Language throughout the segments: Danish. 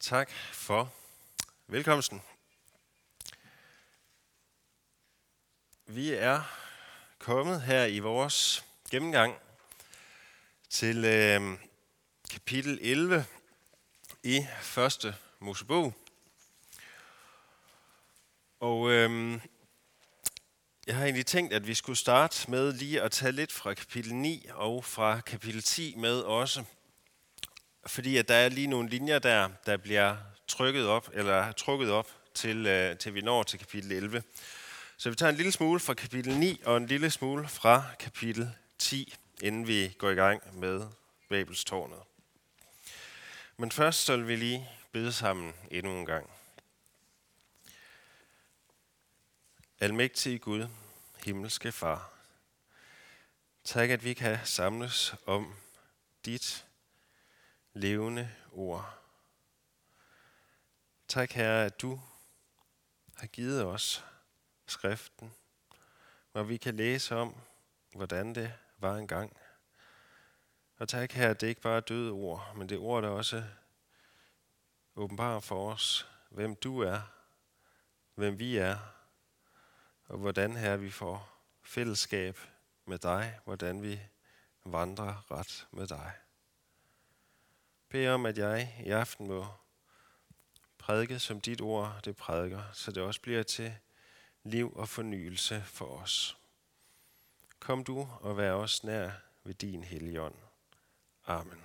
Tak for velkomsten. Vi er kommet her i vores gennemgang til kapitel 11 i første Mosebog. Og jeg har egentlig tænkt, at vi skulle starte med lige at tage lidt fra kapitel 9 og fra kapitel 10 med også. Fordi at der er lige nogle linjer der bliver trukket op til vi når til kapitel 11. Så vi tager en lille smule fra kapitel 9 og en lille smule fra kapitel 10, inden vi går i gang med Babelstårnet. Men først så vil vi lige bede sammen endnu en gang. Almægtige Gud, himmelske Far, tak at vi kan samles om dit levende ord. Tak, Herre, at du har givet os skriften, hvor vi kan læse om, hvordan det var engang. Og tak, Herre, at det ikke bare er døde ord, men det er ord, der også åbenbarer for os, hvem du er, hvem vi er, og hvordan, Herre, vi får fællesskab med dig, hvordan vi vandrer ret med dig. Bed om, at jeg i aften må prædike, som dit ord det prædiker, så det også bliver til liv og fornyelse for os. Kom du og vær os nær ved din hellige ånd. Amen.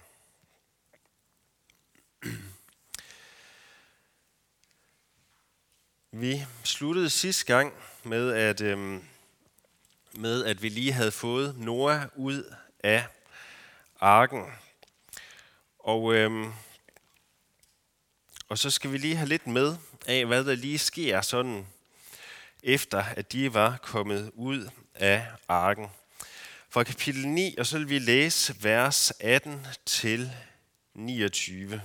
Vi sluttede sidste gang med, at vi lige havde fået Noah ud af arken. Og så skal vi lige have lidt med af, hvad der lige sker sådan, efter at de var kommet ud af arken. Fra kapitel 9, og så vil vi læse vers 18 til 29.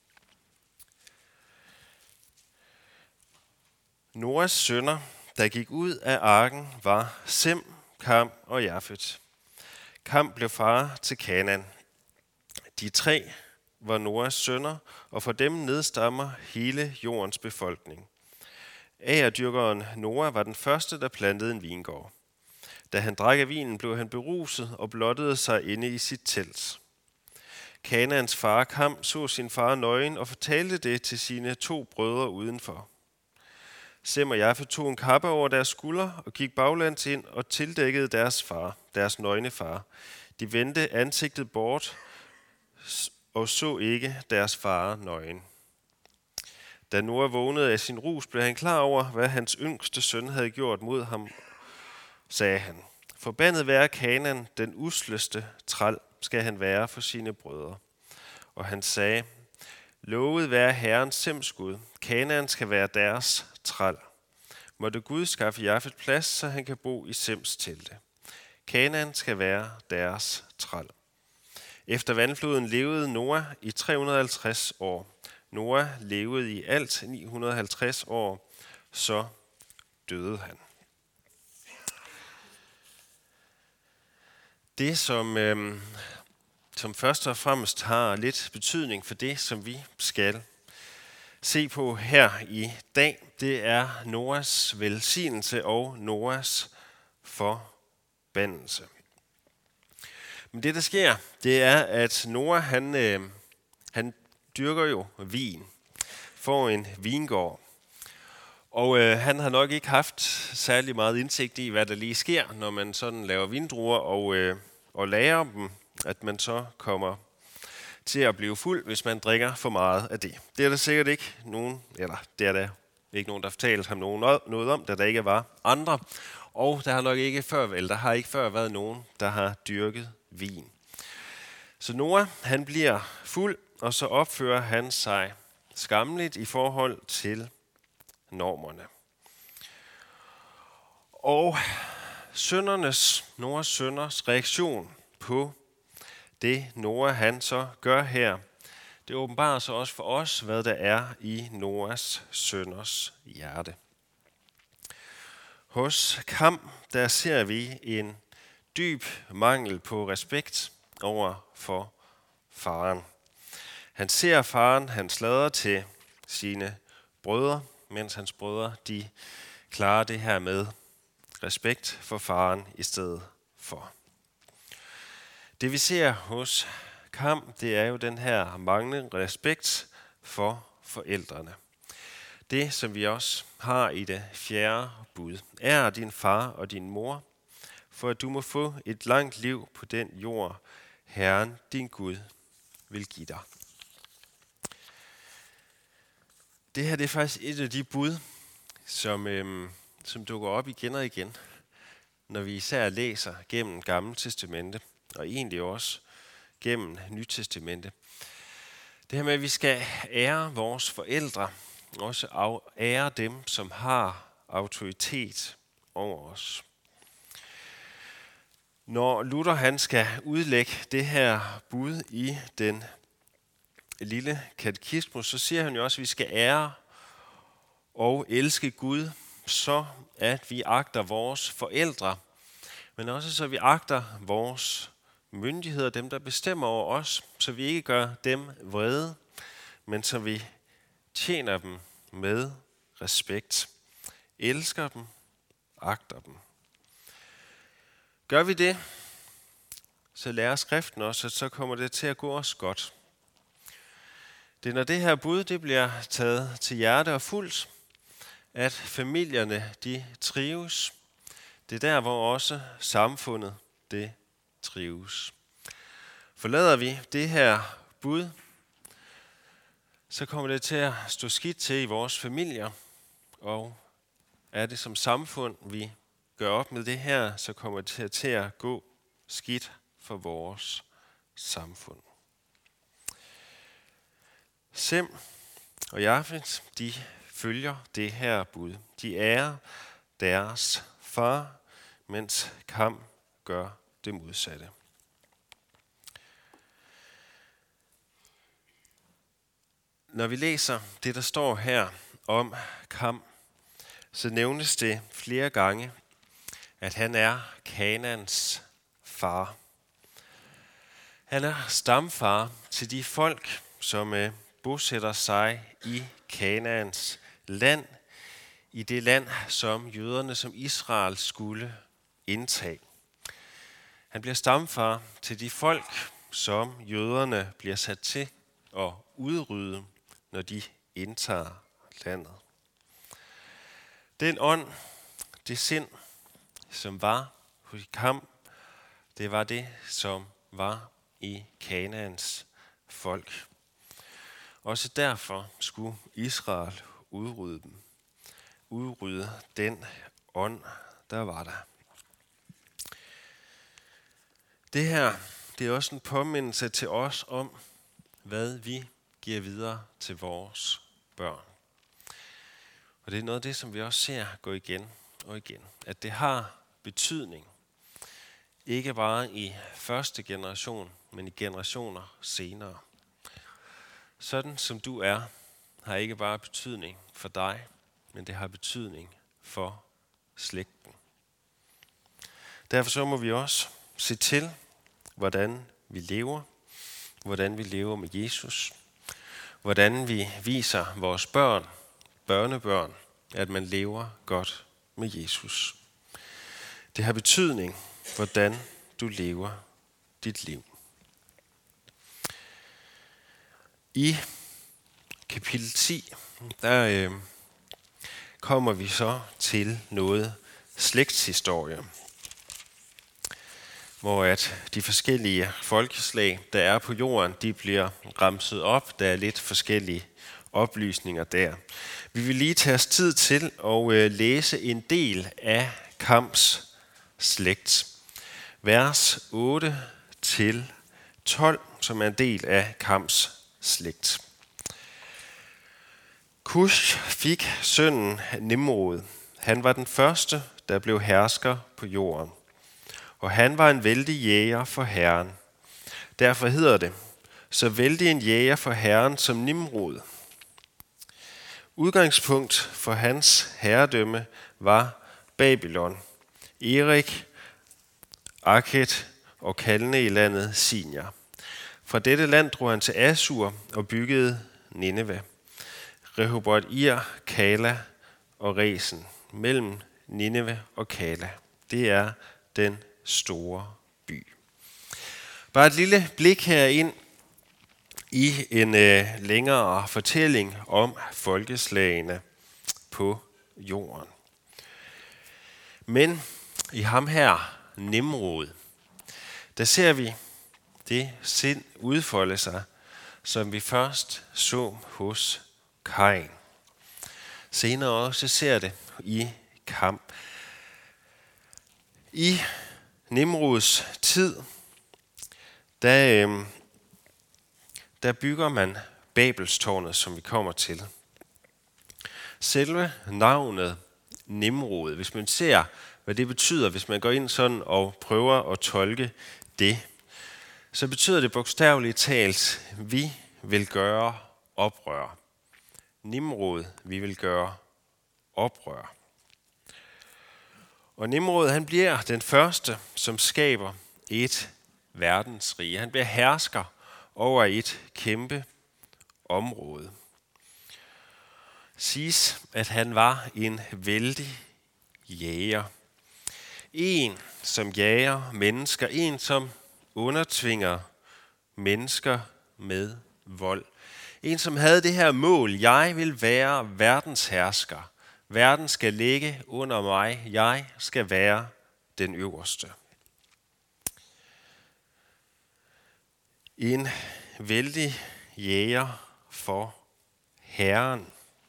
Noahs sønner, der gik ud af arken, var Sem, Kam og Jafet. Kam blev far til Kanaan. De tre var Noahs sønner, og for dem nedstammer hele jordens befolkning. Agerdyrkeren Noah var den første, der plantede en vingård. Da han drak af vinen, blev han beruset og blottede sig inde i sit telt. Kanaans far Kam så sin far nøgen og fortalte det til sine 2 brødre udenfor. Sem og Jafet tog en kappe over deres skulder og gik baglæns ind og tildækkede deres nøgne far. De vendte ansigtet bort og så ikke deres far nøgen. Da Noah vågnede af sin rus, blev han klar over, hvad hans yngste søn havde gjort mod ham, sagde han. Forbandet være Kanaan, den usleste træl, skal han være for sine brødre. Og han sagde, lovet være Herrens Sems Gud, Kanaan skal være deres træl. Måtte Gud skaffe Jafet plads, så han kan bo i Sems telte. Kanaan skal være deres træl. Efter vandfloden levede Noah i 350 år. Noah levede i alt 950 år, så døde han. Det, som først og fremmest har lidt betydning for det, som vi skal se på her i dag, det er Noahs velsignelse og Noahs forbandelse. Men det, der sker, det er, at Noah, han dyrker jo vin, får en vingård. Og han har nok ikke haft særlig meget indsigt i, hvad der lige sker, når man sådan laver vindruer og lagrer dem, at man så kommer til at blive fuld, hvis man drikker for meget af det. Det er der sikkert ikke nogen, eller det er der ikke nogen, der fortalt ham noget om, da der ikke var andre. Og der har ikke før været nogen, der har dyrket vin. Så Noah, han bliver fuld, og så opfører han sig skammeligt i forhold til normerne. Og Noahs sønners reaktion på det Noah han så gør her, det åbenbarer så også for os, hvad der er i Noahs sønners hjerte. Hos Kam, der ser vi en dyb mangel på respekt over for faren. Han ser faren, han slader til sine brødre, mens hans brødre de klarer det her med respekt for faren i stedet for. Det vi ser hos Kam, det er jo den her manglende respekt for forældrene. Det, som vi også har i det 4. bud. Ære din far og din mor, for at du må få et langt liv på den jord, Herren din Gud vil give dig. Det her det er faktisk et af de bud, som dukker op igen og igen, når vi især læser gennem Gamle Testamente, og egentlig også gennem Nyt Testamente. Det her med, at vi skal ære vores forældre, også ære dem, som har autoritet over os. Når Luther han skal udlægge det her bud i den lille katekismus, så siger han jo også, at vi skal ære og elske Gud, så at vi agter vores forældre, men også så vi agter vores myndigheder, dem der bestemmer over os, så vi ikke gør dem vrede, men så vi tjener dem med respekt, elsker dem, agter dem. Gør vi det, så lærer skriften også, at så kommer det til at gå os godt. Det er når det her bud det bliver taget til hjerte og fuldt, at familierne de trives. Det er der, hvor også samfundet det trives. Forlader vi det her bud, så kommer det til at stå skidt til i vores familier, og er det som samfund, vi gør op med det her, så kommer det til at gå skidt for vores samfund. Sem og Jafet, de følger det her bud. De ærer deres far, mens Kam gør det modsatte. Når vi læser det, der står her om Kam, så nævnes det flere gange, at han er Kanaans far. Han er stamfar til de folk, som bosætter sig i Kanaans land, i det land, som jøderne, som Israel skulle indtage. Han bliver stamfar til de folk, som jøderne bliver sat til at udrydde, når de indtager landet. Den ånd, det sind, som var hos Kam, det var det, som var i Kanaans folk. Også derfor skulle Israel udrydde dem. Udrydde den ånd, der var der. Det her, det er også en påmindelse til os om, hvad vi giver videre til vores børn. Og det er noget af det, som vi også ser gå igen og igen. At det har betydning. Ikke bare i første generation, men i generationer senere. Sådan som du er, har ikke bare betydning for dig, men det har betydning for slægten. Derfor så må vi også se til, hvordan vi lever med Jesus, hvordan vi viser vores børnebørn, at man lever godt med Jesus. Det har betydning, hvordan du lever dit liv. I kapitel 10, der kommer vi så til noget slægtshistorie, hvor at de forskellige folkeslag, der er på jorden, de bliver remset op. Der er lidt forskellige oplysninger der. Vi vil lige tage os tid til at læse en del af Kams slægt. Vers 8-12, som er en del af Kams slægt. Kush fik sønnen Nimrod. Han var den første, der blev hersker på jorden. Og han var en vældig jæger for Herren. Derfor hedder det, så vældig en jæger for Herren som Nimrod. Udgangspunkt for hans herredømme var Babylon, Erik, Akhet og Kalne i landet Sinjar. Fra dette land drog han til Assur og byggede Nineve. Rehoboth-ir, Kala og Resen, mellem Nineve og Kala. Det er den store by. Bare et lille blik herind i en længere fortælling om folkeslagene på jorden. Men i ham her, Nimrod, der ser vi det sind udfolde sig, som vi først så hos Kain. Senere også ser det i Kam. I Nimrods tid, der bygger man Babelstårnet, som vi kommer til. Selve navnet Nimrod, hvis man ser, hvad det betyder, hvis man går ind sådan og prøver at tolke det, så betyder det bogstaveligt talt, vi vil gøre oprør. Nimrod, vi vil gøre oprør. Og Nimrod, han bliver den første, som skaber et verdensrige. Han bliver hersker over et kæmpe område. Siges, at han var en vældig jæger. En, som jager mennesker. En, som undertvinger mennesker med vold. En, som havde det her mål. Jeg vil være verdenshersker. Verden skal ligge under mig. Jeg skal være den øverste. En vældig jæger for Herren.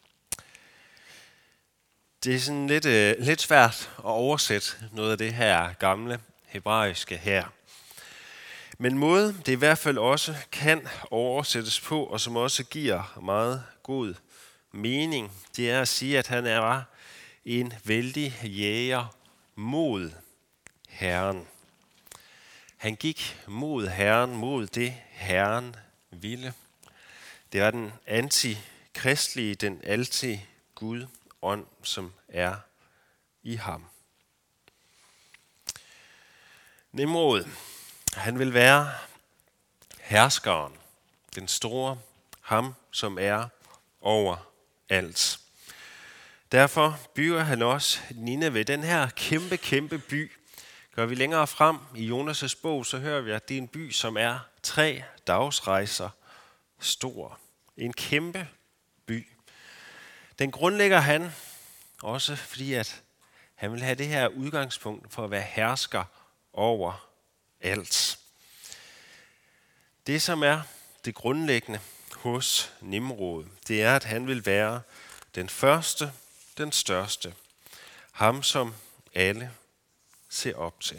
Det er sådan lidt svært at oversætte noget af det her gamle hebraiske her. Men måde det i hvert fald også kan oversættes på, og som også giver meget god mening, det er at sige, at han er en vældig jæger mod Herren. Han gik mod Herren, mod det Herren ville. Det var den antikristelige, den anti-Gud ånd, som er i ham. Nimrod, han vil være herskeren, den store, ham som er over alt. Derfor bygger han også Nineve, den her kæmpe by. Går vi længere frem i Jonas' bog, så hører vi, at det er en by, som er 3 dagsrejser stor. En kæmpe by. Den grundlægger han også, fordi at han vil have det her udgangspunkt for at være hersker over alt. Det, som er det grundlæggende hos Nimrod, det er, at han vil være den første, den største. Ham, som alle ser op til.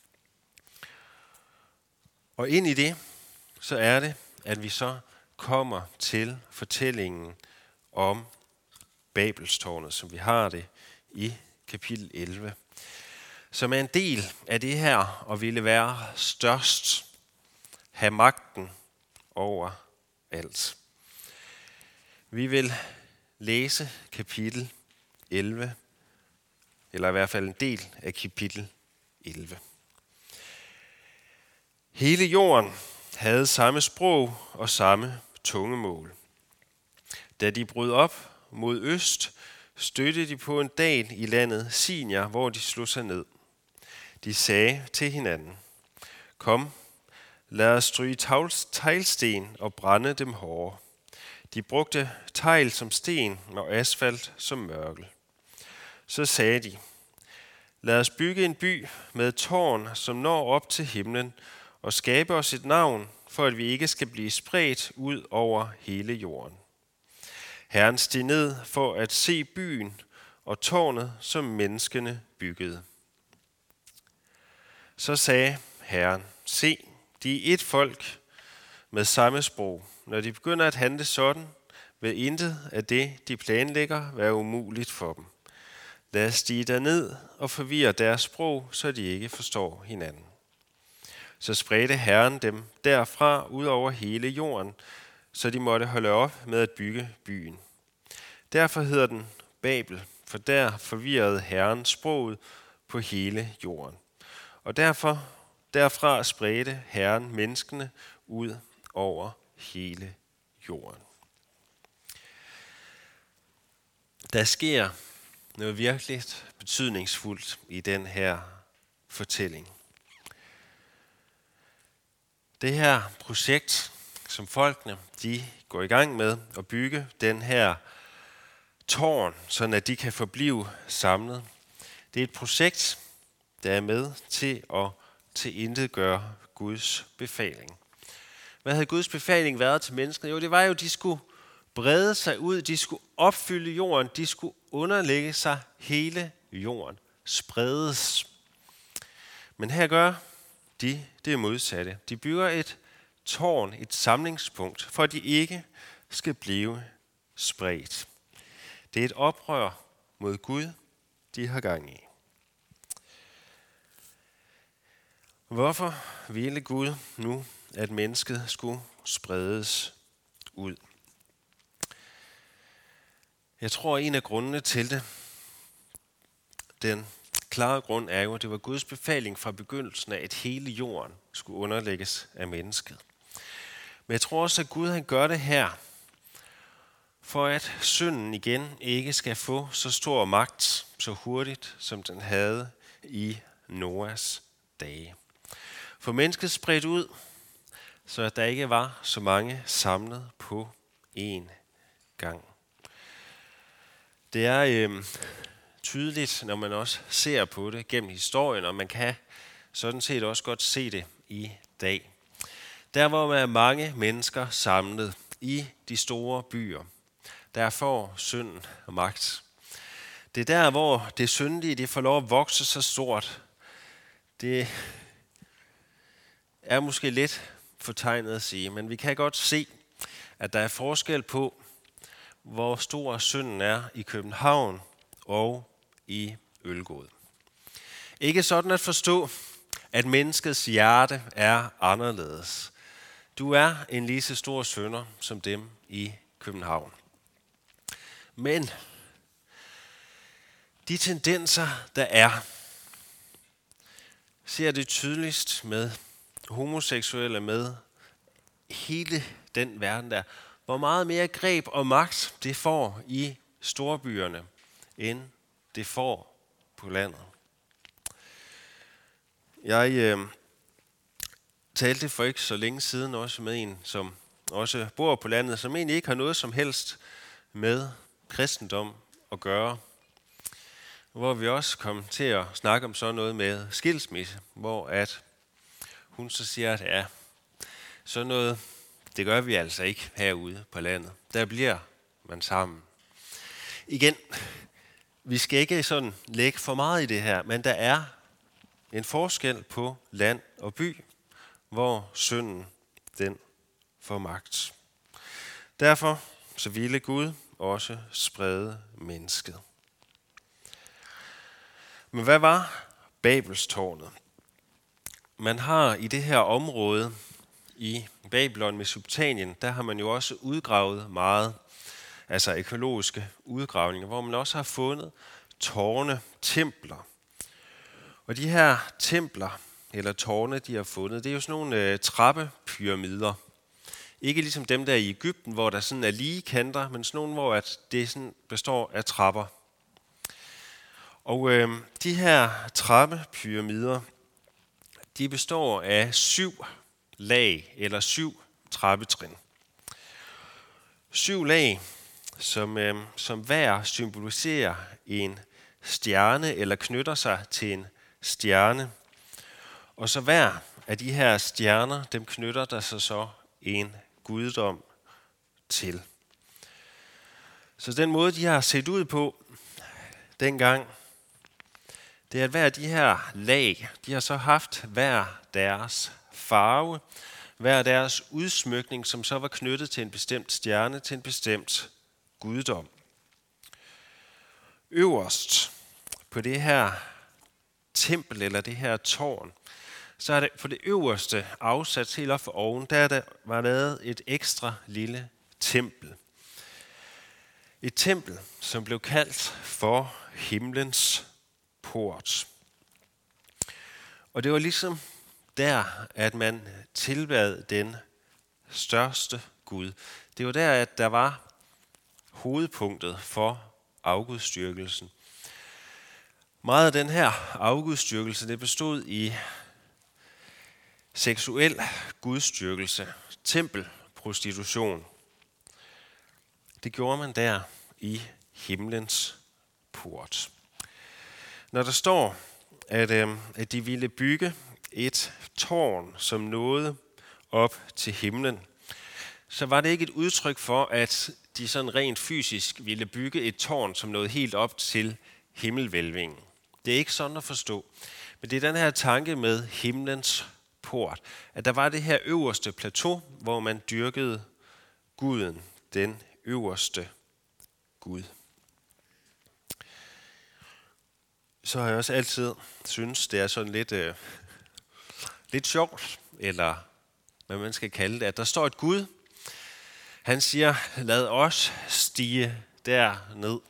Og ind i det, så er det, at vi så kommer til fortællingen om Babelstårnet, som vi har det i kapitel 11, som er en del af det her og ville være størst, have magten over alt. Vi vil læse kapitel 11, eller i hvert fald en del af kapitel 11. Hele jorden havde samme sprog og samme tungemål. Da de brød op mod øst, stødte de på en dal i landet Sinjar, hvor de slog sig ned. De sagde til hinanden, kom, lad os stryge teglsten og brænde dem hårde. De brugte tegl som sten og asfalt som mørkel. Så sagde de, lad os bygge en by med et tårn, som når op til himlen, og skabe os et navn, for at vi ikke skal blive spredt ud over hele jorden. Herren steg ned for at se byen og tårnet, som menneskene byggede. Så sagde Herren, se, de er et folk med samme sprog. Når de begynder at handle sådan, vil intet af det, de planlægger, være umuligt for dem. Lad os stige derned og forvirre deres sprog, så de ikke forstår hinanden. Så spredte Herren dem derfra ud over hele jorden, så de måtte holde op med at bygge byen. Derfor hedder den Babel, for der forvirrede Herren sproget på hele jorden. Og derfra spredte Herren menneskene ud over hele jorden. Der sker noget virkelig betydningsfuldt i den her fortælling. Det her projekt, som folkene de går i gang med at bygge den her tårn, så at de kan forblive samlet. Det er et projekt, der er med til at tilintetgøre Guds befaling. Hvad havde Guds befaling været til menneskene? Jo, det var jo, at de skulle brede sig ud, de skulle opfylde jorden, de skulle underlægge sig hele jorden, spredes. Men her gør de det modsatte. De bygger et tårn, et samlingspunkt, for at de ikke skal blive spredt. Det er et oprør mod Gud, de har gang i. Hvorfor ville Gud nu, at mennesket skulle spredes ud? Jeg tror, en af grundene til det, den klare grund er jo, at det var Guds befaling fra begyndelsen af, at hele jorden skulle underlægges af mennesket. Men jeg tror også, at Gud han gør det her, for at synden igen ikke skal få så stor magt så hurtigt, som den havde i Noas dage. For mennesket spredt ud, så der ikke var så mange samlet på én gang. Det er tydeligt, når man også ser på det gennem historien, og man kan sådan set også godt se det i dag. Der hvor man er mange mennesker samlet i de store byer, der får synden og magt. Det er der, hvor det syndige det får lov at vokse så stort. Det er måske lidt fortegnet at sige, men vi kan godt se, at der er forskel på, hvor stor synden er i København og i Ølgod. Ikke sådan at forstå, at menneskets hjerte er anderledes. Du er en lige så stor synder som dem i København. Men de tendenser, der er, ser det tydeligst med homoseksuelle, med hele den verden der. Hvor meget mere greb og magt det får i storbyerne, end det får på landet. Jeg talte for ikke så længe siden også med en, som også bor på landet, som egentlig ikke har noget som helst med kristendom at gøre. Hvor vi også kom til at snakke om sådan noget med skilsmisse, hvor at hun så siger, at ja, sådan noget, det gør vi altså ikke herude på landet. Der bliver man sammen. Igen, vi skal ikke sådan lægge for meget i det her, men der er en forskel på land og by, hvor synden den får magt. Derfor så ville Gud også sprede mennesket. Men hvad var Babelstårnet? Man har i det her område i Babylon, Mesopotamien, der har man jo også udgravet meget, altså økologiske udgravninger, hvor man også har fundet tårne, templer. Og de her templer, eller tårne, de har fundet, det er jo sådan nogle trappepyramider. Ikke ligesom dem der i Egypten, hvor der sådan er lige kanter, men sådan nogle, hvor at det sådan består af trapper. Og de her trappepyramider, de består af 7 lag, eller 7 trappetrin. 7 lag, som hver symboliserer en stjerne, eller knytter sig til en stjerne. Og så hver af de her stjerner, dem knytter der sig så en guddom til. Så den måde, de har set ud på dengang, det er, at hver af de her lag, de har så haft hver deres farve, hver deres udsmykning, som så var knyttet til en bestemt stjerne, til en bestemt guddom. Øverst på det her tempel, eller det her tårn, så er det på det øverste afsat helt op for oven, der var lavet et ekstra lille tempel. Et tempel, som blev kaldt for himlens port. Og det var ligesom der, at man tilbad den største Gud. Det var der, at der var hovedpunktet for afgudstyrkelsen. Meget af den her afgudstyrkelse, det bestod i seksuel gudstyrkelse, tempelprostitution. Det gjorde man der i himlens port. Når der står, at de ville bygge et tårn, som nåede op til himlen, så var det ikke et udtryk for, at de sådan rent fysisk ville bygge et tårn, som nåede helt op til himmelvælvingen. Det er ikke sådan at forstå. Men det er den her tanke med himlens port, at der var det her øverste plateau, hvor man dyrkede guden, den øverste Gud. Så har jeg også altid synes, det er sådan lidt sjovt, eller hvad man skal kalde det, at der står et Gud. Han siger, lad os stige derned.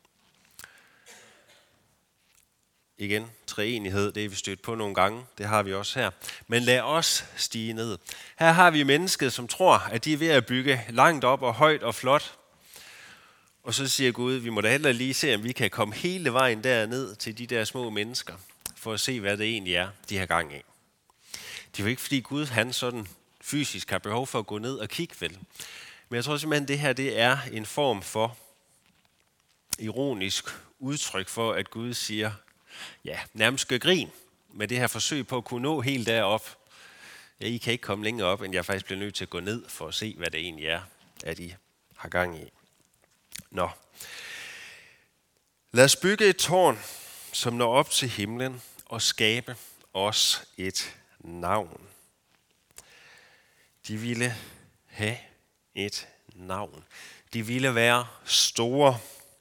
Igen, treenighed, det er vi stødt på nogle gange, det har vi også her. Men lad os stige ned. Her har vi mennesket, som tror, at de er ved at bygge langt op og højt og flot. Og så siger Gud, vi må da heller lige se, om vi kan komme hele vejen derned til de der små mennesker, for at se, hvad det egentlig er, de har gang i. Det er jo ikke, fordi Gud han sådan fysisk har behov for at gå ned og kigge vel. Men jeg tror simpelthen, det her det er en form for ironisk udtryk for, at Gud siger, ja, nærmest gør grin med det her forsøg på at kunne nå helt derop. Ja, I kan ikke komme længere op, end jeg faktisk bliver nødt til at gå ned for at se, hvad det egentlig er, at I har gang i. Nå. Lad os bygge et tårn, som når op til himlen, og skabe os et navn. De ville have et navn. De ville være store.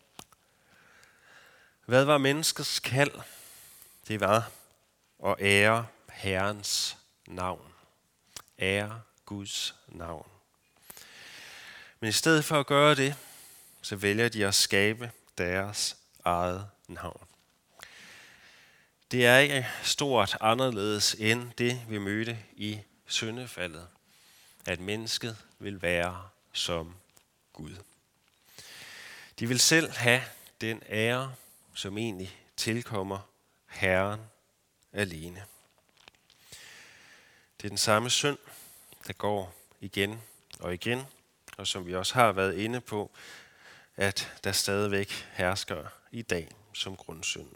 Hvad var menneskets kald? Det var at ære Herrens navn. Ære Guds navn. Men i stedet for at gøre det, så vælger de at skabe deres eget navn. Det er ikke stort anderledes end det, vi mødte i syndefaldet, at mennesket vil være som Gud. De vil selv have den ære, som egentlig tilkommer Herren alene. Det er den samme synd, der går igen og igen, og som vi også har været inde på, at der stadigvæk hersker i dag som grundsynden.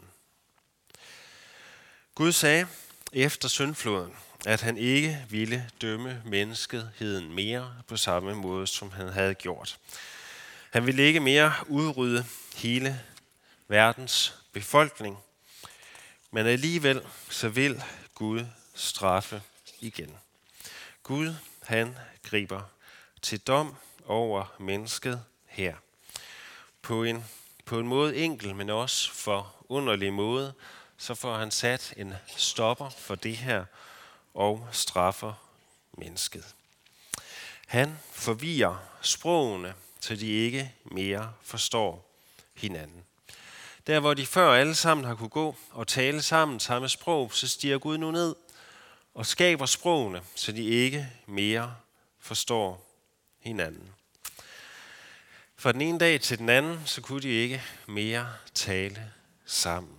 Gud sagde efter syndfloden, at han ikke ville dømme menneskeheden mere på samme måde, som han havde gjort. Han ville ikke mere udrydde hele verdens befolkning, men alligevel så vil Gud straffe igen. Gud, han griber til dom over mennesket her. På en måde enkel, men også forunderlig måde, så får han sat en stopper for det her og straffer mennesket. Han forvirrer sprogene, så de ikke mere forstår hinanden. Der hvor de før alle sammen har kunne gå og tale sammen samme sprog, så stiger Gud nu ned og skaber sprogene, så de ikke mere forstår hinanden. Fra den ene dag til den anden, så kunne de ikke mere tale sammen.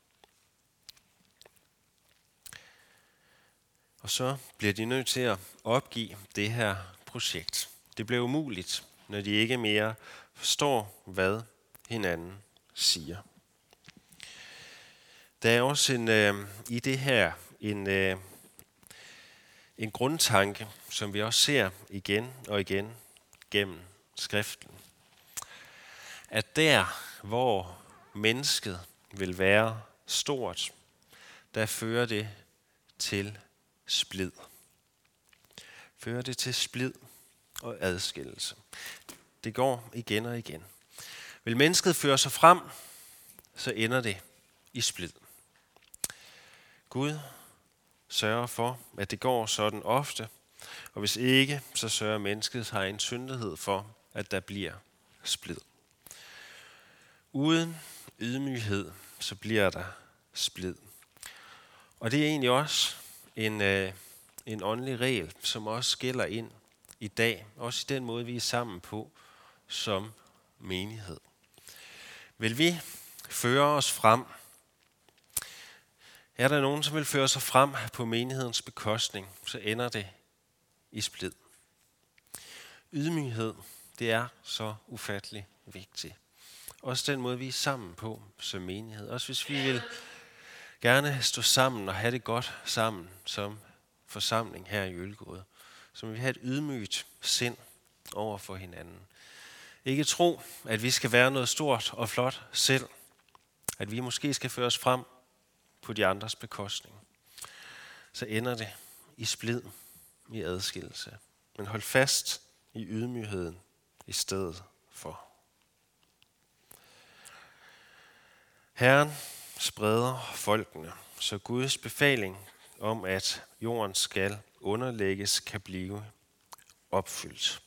Og så bliver de nødt til at opgive det her projekt. Det bliver umuligt, når de ikke mere forstår, hvad hinanden siger. Der er også i det her en grundtanke, som vi også ser igen og igen gennem skriften. At der, hvor mennesket vil være stort, der fører det til splid. Fører det til splid og adskillelse. Det går igen og igen. Vil mennesket føre sig frem, så ender det i splid. Gud sørger for, at det går sådan ofte, og hvis ikke, så sørger mennesket har en syndighed for, at der bliver splid. Uden ydmyghed, så bliver der splid. Og det er egentlig også en åndelig regel, som også gælder ind i dag, også i den måde, vi er sammen på som menighed. Vil vi føre os frem? Er der nogen, som vil føre sig frem på menighedens bekostning, så ender det i splid. Ydmyghed, det er så ufattelig vigtigt. Også den måde, vi er sammen på som menighed. Også hvis vi vil gerne stå sammen og have det godt sammen som forsamling her i Ølgod. Så vi vil have et ydmygt sind over for hinanden. Ikke tro, at vi skal være noget stort og flot selv. At vi måske skal føre os frem på de andres bekostning. Så ender det i splid, i adskillelse. Men hold fast i ydmygheden i stedet for. Herren spreder folkene, så Guds befaling om, at jorden skal underlægges, kan blive opfyldt.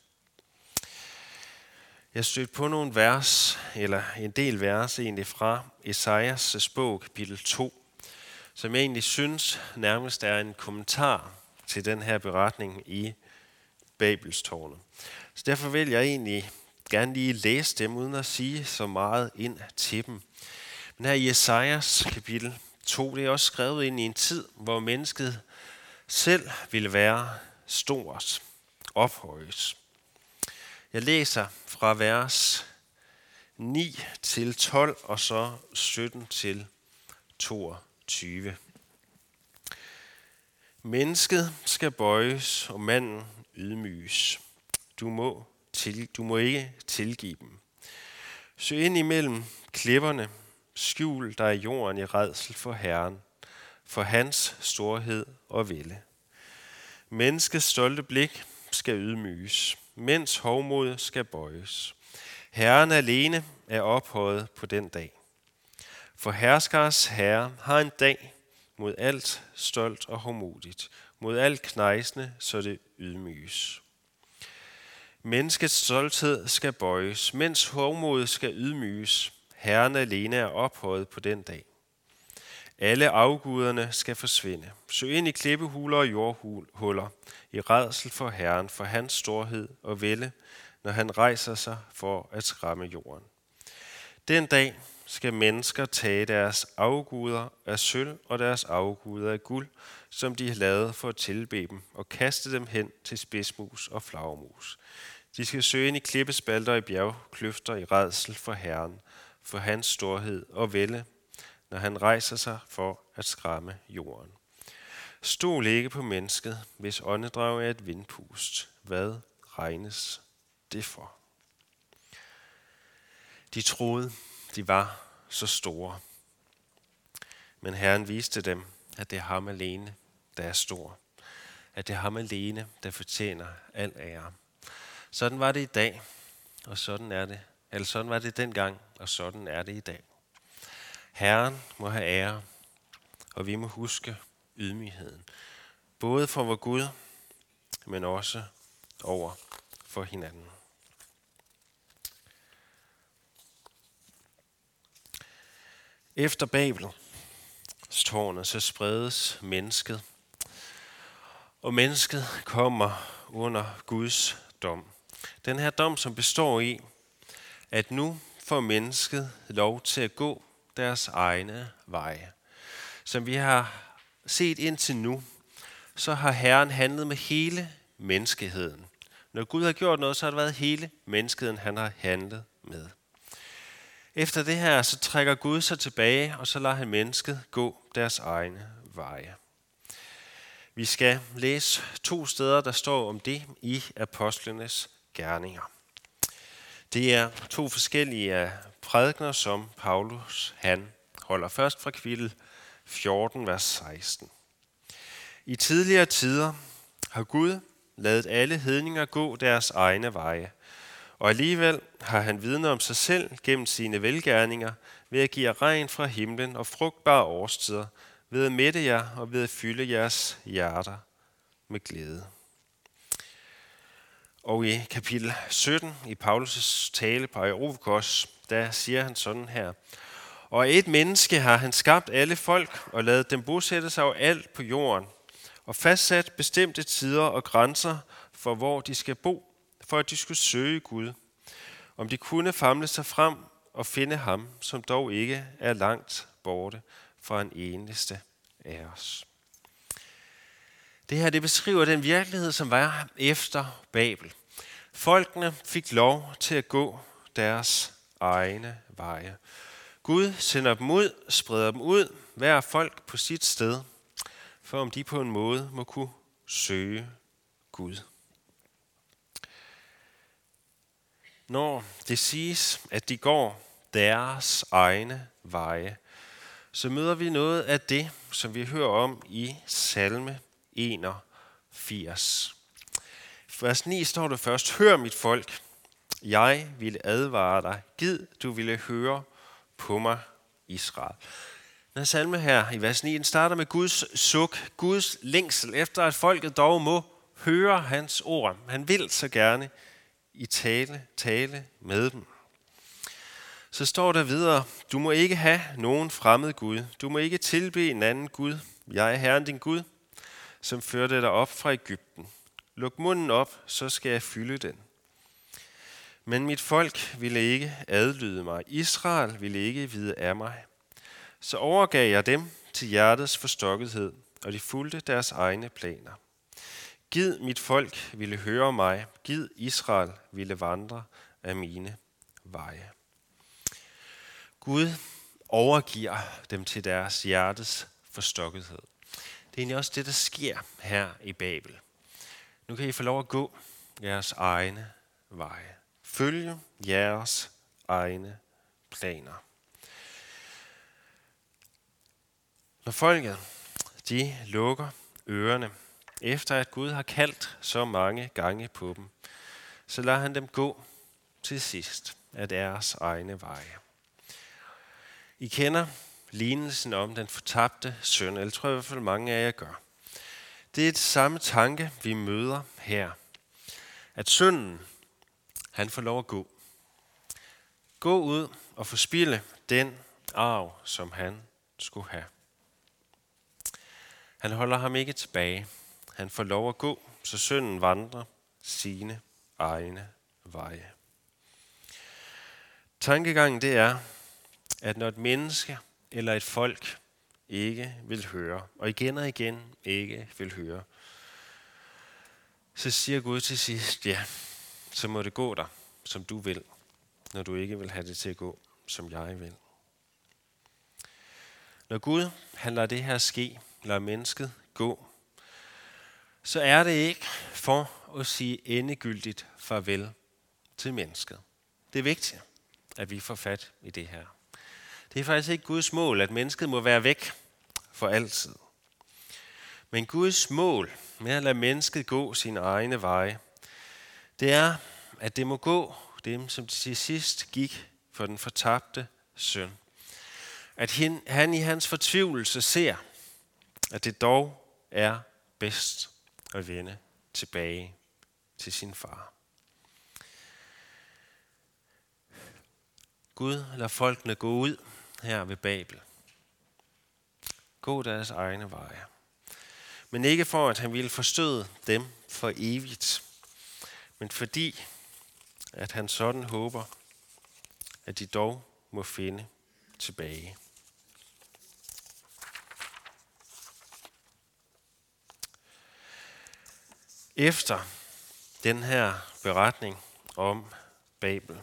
Jeg stødte på nogle vers, eller en del vers egentlig fra Esajas bog, kapitel 2, som jeg egentlig synes nærmest er en kommentar til den her beretning i Babelstårnet. Så derfor vil jeg egentlig gerne lige læse dem, uden at sige så meget ind til dem. Men her i Esajas kapitel 2, det er også skrevet ind i en tid, hvor mennesket selv ville være stort, ophøjet. Jeg læser fra vers 9 til 12 og så 17 til 22. Mennesket skal bøjes, og manden ydmyges. Du må ikke tilgive dem. Søg ind imellem klipperne, skjul dig i jorden i rædsel for Herren, for hans storhed og vælde. Menneskets stolte blik skal ydmyges, mens hovmod skal bøjes. Herren alene er ophøjet på den dag. For herskers herre har en dag mod alt stolt og hovmodigt, mod alt knejsende, så det ydmyges. Menneskets stolthed skal bøjes, mens hovmod skal ydmyges. Herren alene er ophøjet på den dag. Alle afguderne skal forsvinde. Søg ind i klippehuler og jordhuller, i rædsel for Herren, for hans storhed og vælde, når han rejser sig for at skræmme jorden. Den dag skal mennesker tage deres afguder af sølv og deres afguder af guld, som de har lavet for at tilbede dem, og kaste dem hen til spidsmus og flagermus. De skal søge ind i klippespalter i bjergkløfter i rædsel for Herren, for hans storhed og vælde, når han rejser sig for at skræmme jorden. Stol ikke på mennesket, hvis åndedrag er et vindpust. Hvad regnes det for? De troede, de var så store. Men Herren viste dem, at det er ham alene, der er stor. At det er ham alene, der fortjener al ære. Sådan var det i dag, og sådan er det. Eller sådan var det dengang, og sådan er det i dag. Herren må have ære, og vi må huske ydmygheden. Både for vor Gud, men også over for hinanden. Efter Babelstårnet så spredes mennesket, og mennesket kommer under Guds dom. Den her dom, som består i, at nu får mennesket lov til at gå deres egne veje. Som vi har set indtil nu, så har Herren handlet med hele menneskeheden. Når Gud har gjort noget, så har det været hele menneskeheden, han har handlet med. Efter det her, så trækker Gud sig tilbage, og så lader han mennesket gå deres egne veje. Vi skal læse 2 steder, der står om det i apostlenes gerninger. Det er 2 forskellige prædikener, som Paulus han holder. Først fra kapitel 14, vers 16. I tidligere tider har Gud ladet alle hedninger gå deres egne veje, og alligevel har han vidne om sig selv gennem sine velgerninger ved at give jer regn fra himlen og frugtbare årstider, ved at mætte jer og ved at fylde jeres hjerter med glæde. Og i kapitel 17 i Paulus' tale på Areopagos, der siger han sådan her: Og et menneske har han skabt alle folk og ladet dem bosætte sig overalt på jorden, og fastsat bestemte tider og grænser for hvor de skal bo, for at de skulle søge Gud. Om de kunne famle sig frem at finde ham, som dog ikke er langt borte fra en eneste af os. Det her, det beskriver den virkelighed, som var efter Babel. Folkene fik lov til at gå deres egne veje. Gud sender dem ud, spreder dem ud, hver folk på sit sted, for om de på en måde må kunne søge Gud. Når det siges, at de går deres egne veje, så møder vi noget af det, som vi hører om i salme 81. Vers 9 står det først: Hør mit folk, jeg ville advare dig, gid du ville høre på mig, Israel. Den salme her i vers 9 den starter med Guds suk, Guds længsel efter, at folket dog må høre hans ord. Han vil så gerne i tale med dem. Så står der videre: Du må ikke have nogen fremmed Gud. Du må ikke tilbede en anden Gud. Jeg er Herren din Gud, som førte dig op fra Egypten. Luk munden op, så skal jeg fylde den. Men mit folk ville ikke adlyde mig. Israel ville ikke vide af mig. Så overgav jeg dem til hjertets forstokkethed, og de fulgte deres egne planer. Gid mit folk ville høre mig. Gid Israel ville vandre af mine veje. Gud overgiver dem til deres hjertes forstokkethed. Det er egentlig også det, der sker her i Babel. Nu kan I få lov at gå jeres egne veje. Følge jeres egne planer. Når folket, de lukker ørerne, efter at Gud har kaldt så mange gange på dem, så lader han dem gå til sidst af deres egne veje. I kender lignelsen om den fortabte søn, eller tror jeg i hvert fald mange af jer gør. Det er det samme tanke, vi møder her. At sønnen, han får lov at gå. Gå ud og forspilde den arv, som han skulle have. Han holder ham ikke tilbage. Han får lov at gå, så sønnen vandrer sine egne veje. Tankegangen det er, at når et menneske eller et folk ikke vil høre, og igen ikke vil høre, så siger Gud til sidst, ja, så må det gå dig, som du vil, når du ikke vil have det til at gå, som jeg vil. Når Gud han lader det her ske, lader mennesket gå, så er det ikke for at sige endegyldigt farvel til mennesket. Det er vigtigt, at vi får fat i det her. Det er faktisk ikke Guds mål, at mennesket må være væk for altid. Men Guds mål med at lade mennesket gå sine egne veje, det er, at det må gå dem, som til sidst gik for den fortabte søn. At han i hans fortvivlelse ser, at det dog er bedst at vende tilbage til sin far. Gud lader folkene gå ud her ved Babel. Gå deres egne veje. Men ikke for, at han ville forstøde dem for evigt, men fordi, at han sådan håber, at de dog må finde tilbage. Efter den her beretning om Babel,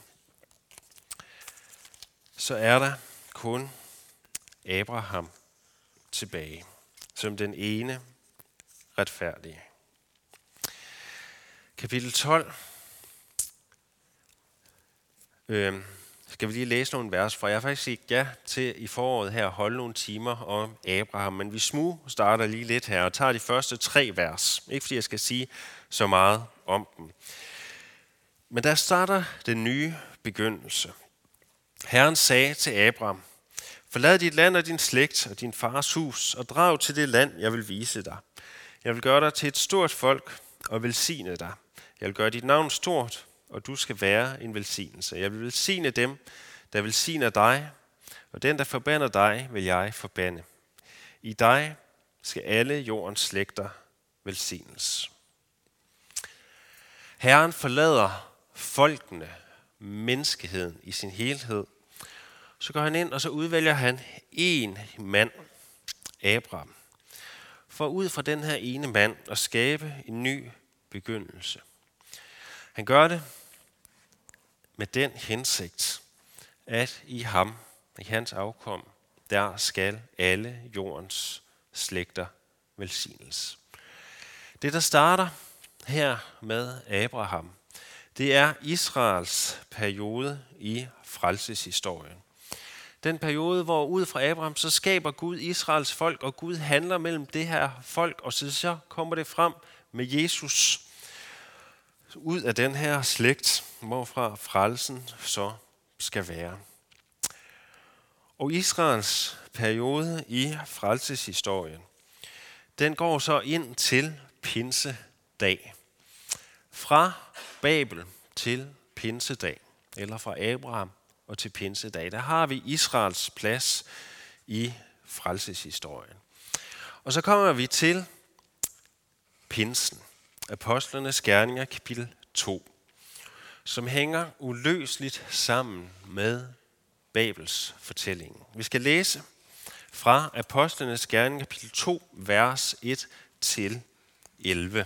så er der kun Abraham tilbage, som den ene retfærdige. Kapitel 12. Skal vi lige læse nogle vers fra? Jeg har faktisk sagt ja til i foråret her at holde nogle timer om Abraham, men vi starter lige lidt her og tager de første 3 vers. Ikke fordi jeg skal sige så meget om dem. Men der starter den nye begyndelse. Herren sagde til Abraham: Forlad dit land og din slægt og din fars hus og drag til det land, jeg vil vise dig. Jeg vil gøre dig til et stort folk og velsigne dig. Jeg vil gøre dit navn stort, og du skal være en velsignelse. Jeg vil velsigne dem, der velsigner dig, og den, der forbander dig, vil jeg forbande. I dig skal alle jordens slægter velsignes. Herren forlader folkene, menneskeheden i sin helhed, Så går han ind, og så udvælger han en mand, Abraham, for ud fra den her ene mand at skabe en ny begyndelse. Han gør det med den hensigt, at i ham, i hans afkom, der skal alle jordens slægter velsignes. Det, der starter her med Abraham, det er Israels periode i frelseshistorien. Den periode, hvor ud fra Abraham, så skaber Gud Israels folk, og Gud handler mellem det her folk, og så kommer det frem med Jesus ud af den her slægt, hvorfra frelsen så skal være. Og Israels periode i frelseshistorien, den går så ind til pinsedag. Fra Babel til pinsedag, eller fra Abraham og til pinsedag, der har vi Israels plads i frelseshistorien. Og så kommer vi til pinsen, Apostlenes Gerninger kapitel 2, som hænger uløseligt sammen med Babels fortælling. Vi skal læse fra Apostlenes Gerninger kapitel 2, vers 1 til 11.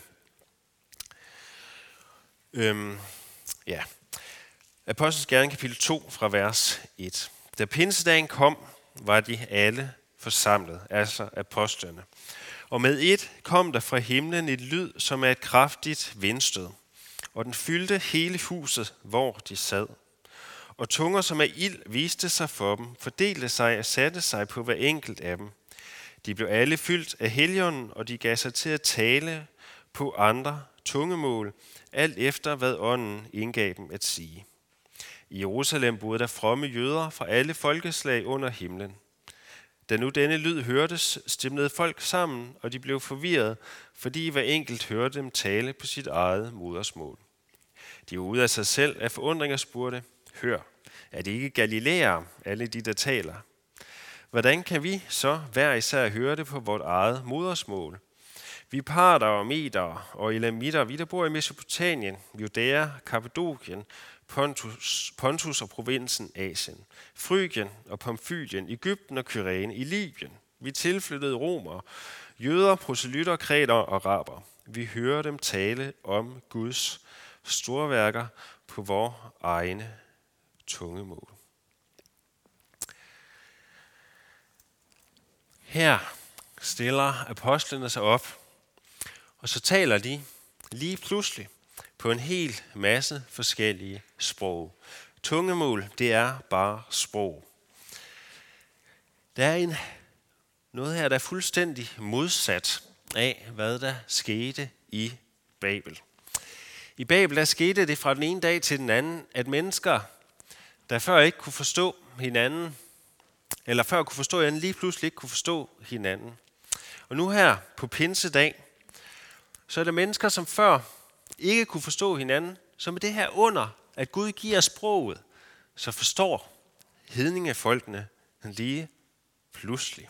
Apostlenes Gerninger kapitel 2 fra vers 1. Da pinsedagen kom, var de alle forsamlet, altså apostlene. Og med et kom der fra himlen et lyd, som er et kraftigt vindstød, og den fyldte hele huset, hvor de sad. Og tunger som af ild viste sig for dem, fordelte sig og satte sig på hver enkelt af dem. De blev alle fyldt af Helligånden, og de gav sig til at tale på andre tungemål, alt efter hvad ånden indgav dem at sige. I Jerusalem boede der fromme jøder fra alle folkeslag under himlen. Da nu denne lyd hørtes, stimlede folk sammen, og de blev forvirret, fordi hver enkelt hørte dem tale på sit eget modersmål. De var ude af sig selv af forundring og spurgte, hør, er det ikke Galilæere, alle de der taler? Hvordan kan vi så hver især høre det på vort eget modersmål? Vi parter og meter og elamitter, vi der bor i Mesopotamien, Judæa, Kappadokien, Pontus og provinsen Asien, Frygien og Pamfylien, Egypten og Kyrene, i Libyen. Vi tilflyttede romere, jøder, proselytter, kreter og araber. Vi hører dem tale om Guds storværker på vores egne tungemål. Her stiller apostlene sig op, og så taler de lige pludselig på en hel masse forskellige sprog. Tungemål, det er bare sprog. Der er noget her, der er fuldstændig modsat af, hvad der skete i Babel. I Babel, der skete det fra den ene dag til den anden, at mennesker, der før ikke kunne forstå hinanden, eller før kunne forstå hinanden, lige pludselig ikke kunne forstå hinanden. Og nu her på pinsedag, så er der mennesker, som før ikke kunne forstå hinanden, så med det her under, at Gud giver sproget, så forstår hedningefolkene lige pludselig.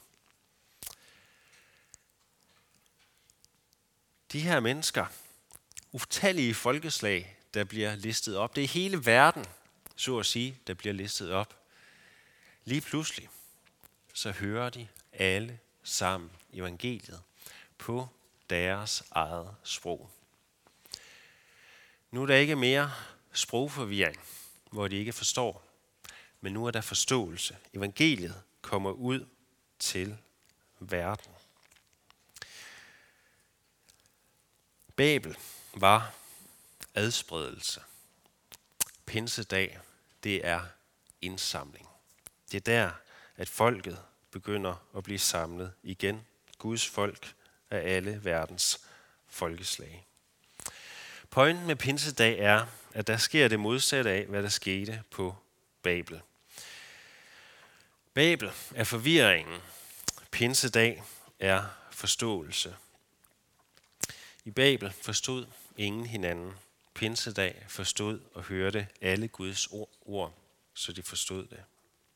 De her mennesker, utallige folkeslag, der bliver listet op, det er hele verden, så at sige, der bliver listet op. Lige pludselig, så hører de alle sammen evangeliet på deres eget sprog. Nu er der ikke mere sprogforvirring, hvor de ikke forstår, men nu er der forståelse. Evangeliet kommer ud til verden. Babel var adspredelse. Pinsedag, det er indsamling. Det er der, at folket begynder at blive samlet igen. Guds folk af alle verdens folkeslag. Pointen med pinsedag er, at der sker det modsatte af, hvad der skete på Babel. Babel er forvirringen. Pinsedag er forståelse. I Babel forstod ingen hinanden. Pinsedag forstod og hørte alle Guds ord, så de forstod det.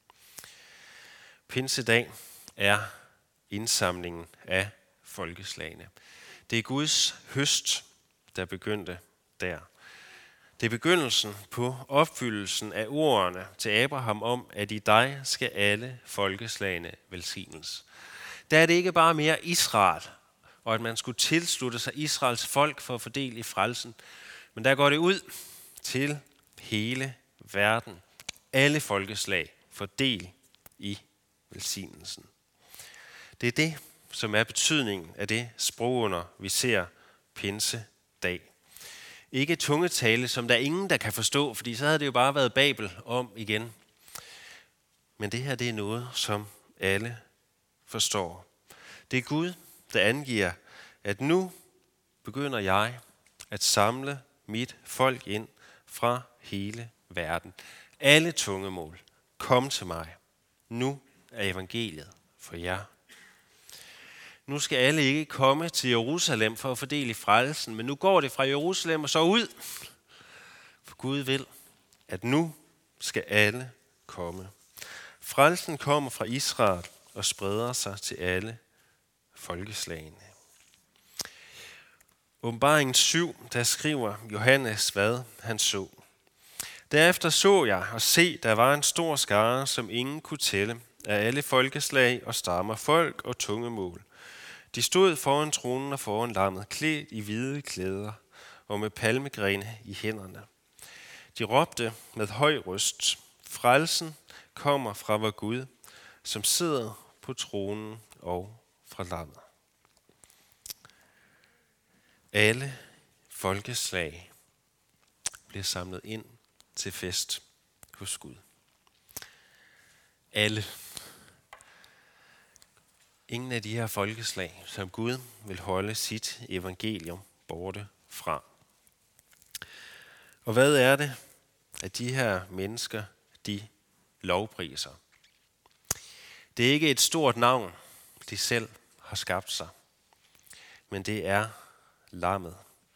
Pinsedag er indsamlingen af folkeslagene. Det er Guds høst, der begyndte der. Det er begyndelsen på opfyldelsen af ordene til Abraham om, at i dig skal alle folkeslagene velsignes. Der er det ikke bare mere Israel, og at man skulle tilslutte sig Israels folk for at få del i frelsen, men der går det ud til hele verden. Alle folkeslag får del i velsignelsen. Det er det, som er betydningen af det sprogunder, vi ser pinsedag. Ikke tungetale, som der er ingen, der kan forstå, fordi så havde det jo bare været Babel om igen. Men det her, det er noget, som alle forstår. Det er Gud, der angiver, at nu begynder jeg at samle mit folk ind fra hele verden. Alle tungemål, kom til mig. Nu er evangeliet for jer. Nu skal alle ikke komme til Jerusalem for at fordele i frelsen, men nu går det fra Jerusalem og så ud. For Gud vil, at nu skal alle komme. Frelsen kommer fra Israel og spreder sig til alle folkeslagene. Åbenbaringen 7, der skriver Johannes, hvad han så. Derefter så jeg og se, der var en stor skare, som ingen kunne tælle, af alle folkeslag og stammer, folk og tungemål. De stod foran tronen og foran lammet, klædt i hvide klæder og med palmegrene i hænderne. De råbte med høj røst, frelsen kommer fra vor Gud, som sidder på tronen og fra lammet. Alle folkeslag bliver samlet ind til fest hos Gud. Alle. Ingen af de her folkeslag, som Gud vil holde sit evangelium borte fra. Og hvad er det, at de her mennesker, de lovpriser? Det er ikke et stort navn, de selv har skabt sig, men det er lammet.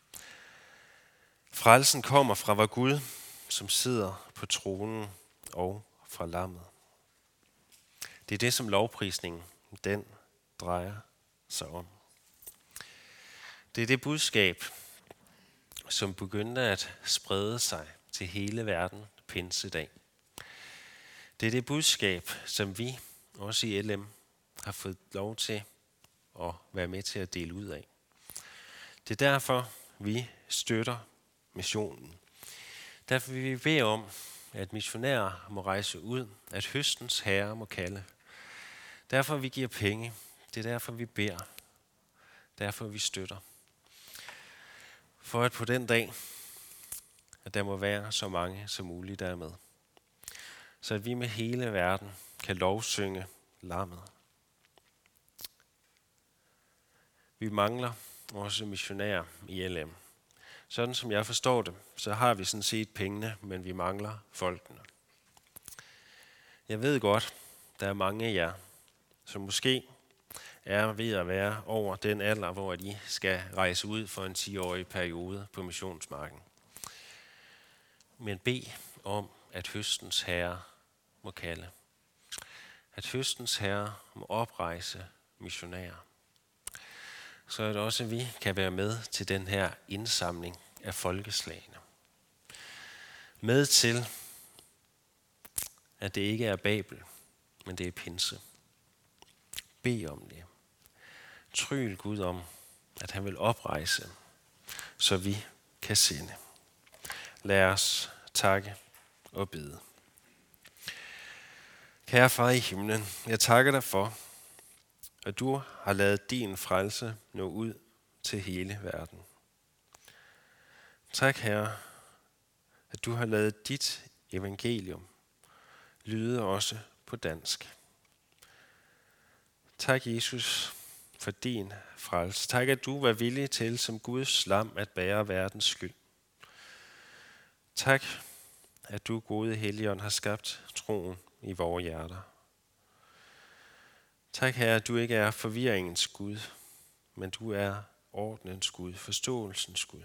Frelsen kommer fra vor Gud, som sidder på tronen og fra lammet. Det er det, som lovprisningen, den drejer sig om. Det er det budskab, som begyndte at sprede sig til hele verden pinsedag. Det er det budskab, som vi også i LM har fået lov til at være med til at dele ud af. Det er derfor, vi støtter missionen. Derfor vil vi bede om, at missionærer må rejse ud, at høstens herre må kalde. Derfor vi giver penge. Det er derfor, vi beder. Derfor vi støtter. For at på den dag, at der må være så mange som muligt, der er med. Så at vi med hele verden kan lovsynge lammet. Vi mangler også missionærer i LM. Sådan som jeg forstår det, så har vi sådan set pengene, men vi mangler folkene. Jeg ved godt, der er mange af jer, som måske er ved at være over den alder, hvor de skal rejse ud for en 10-årig periode på missionsmarken. Men bed om, at høstens herre må kalde. At høstens herre må oprejse missionærer. Så at også vi kan være med til den her indsamling af folkeslagene. Med til, at det ikke er Babel, men det er pinse. Bed om det. Tryl Gud om, at han vil oprejse, så vi kan sende. Lad os takke og bede. Kære far i himlen, jeg takker dig for, at du har ladet din frelse nå ud til hele verden. Tak, Herre, at du har ladet dit evangelium lyde også på dansk. Tak, Jesus, for din frelse. Tak, at du var villig til som Guds lam at bære verdens skyld. Tak, at du, gode Helligånd, har skabt troen i vores hjerter. Tak, Herre, at du ikke er forvirringens Gud, men du er ordnens Gud, forståelsens Gud.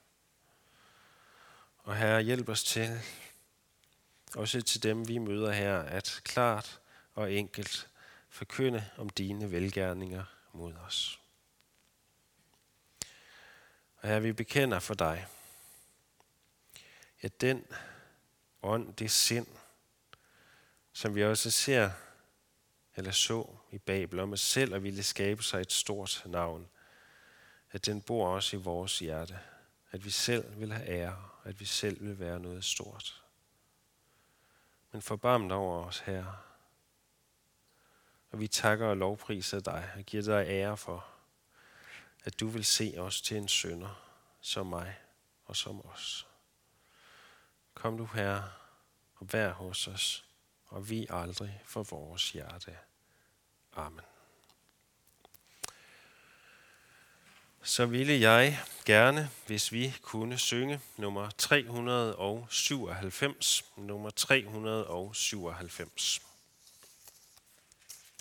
Og Herre, hjælp os til, også til dem vi møder her, at klart og enkelt forkynde om dine velgerninger mod os. Og Herre, vi bekender for dig, Ja, den ånd, det sind, som vi også ser eller så i Babel, om at selv at ville skabe sig et stort navn, at den bor også i vores hjerte. At vi selv vil have ære, at vi selv vil være noget stort. Men forbarm dig over os, Herre. Og vi takker og lovpriser dig og giver dig ære for, at du vil se os til en synder som mig og som os. Kom du, Herre, og vær hos os, og vi aldrig for vores hjerte. Amen. Så ville jeg gerne, hvis vi kunne synge nummer 397. Nummer 397.